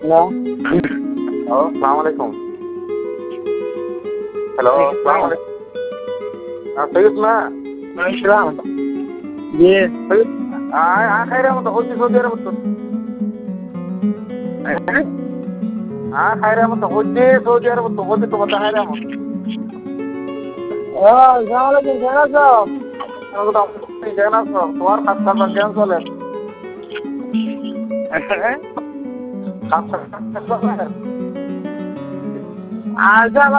Hello, আসসালামু আলাইকুম। Hello, আসসালামু আলাইকুম। সৈয়দ না? সালাম। জি, খাইরা মতো হচ্ছে সৌদি আরব তো। খাইরা মতো হচ্ছে সৌদি আরব তো হচ্ছে তো কথা খাইরা মতো। আসসালামু আলাইকুম, কেমন আছো? কেন আছো? তোমার খাস খাবার কেন চলে? খাস খাবার আচ্ছা